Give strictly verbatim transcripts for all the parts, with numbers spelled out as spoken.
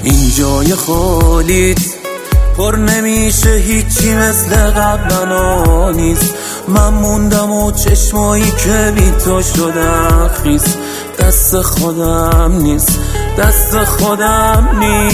این جای خالیت پر نمیشه هیچی مثل قبلا نیست. من موندم و چشمایی که بی تو شدن خیس. دست خودم نیست، دست خودم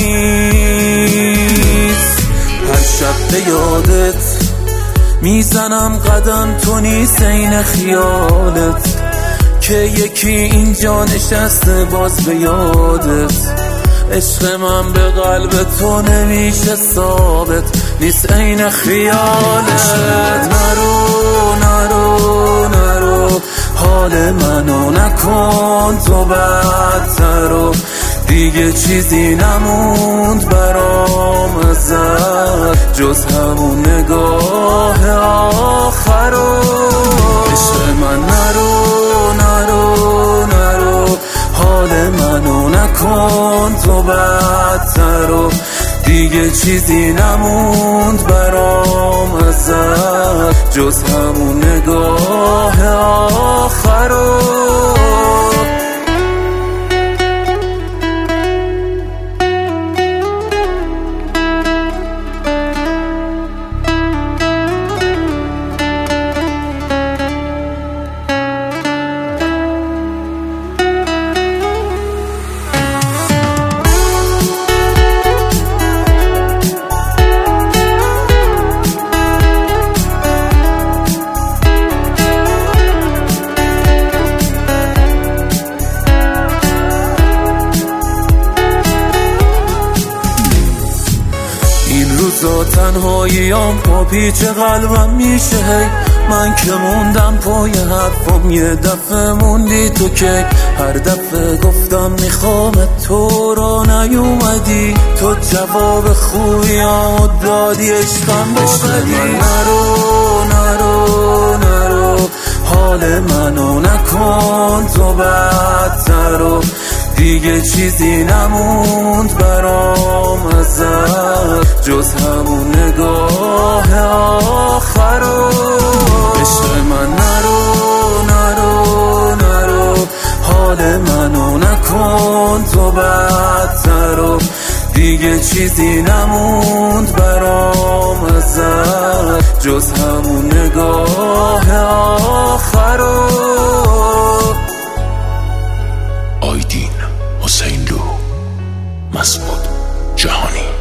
نیست. هر شب به یادت میزنم قدم، تو نیست این خیالت که یکی اینجا نشسته باز به یادت. عشق من به قلب تو نمیشه ثابت، نیست این خیالت. نرو نرو نرو حال منو نکن تو بدتر و دیگه چیزی نموند برام ازت جز همون نگاه آخر و عشق من. نرو نرو نرو حال منو نکن تو بدتر و دیگه چیزی نموند برام ازت جز همون نگاه آخر و روزا تنهاییام پا پیچ قلبم میشه هی. من که موندم پای حرفم یه دفعه موندی تو که هر دفعه گفتم میخوام تو رو نیومدی تو جواب خویامو دادی عشقم باشدی. نرو نرو نرو حال منو نکن تو بدتر و دیگه چیزی نموند برام ازت جز همون نگاه آخر و عشق من. نرو نرو نرو حال منو نکن تو بدتر و دیگه چیزی نموند برام ازت جز همون نگاه آخر و آیدین حسین لو، مسعود جهانی.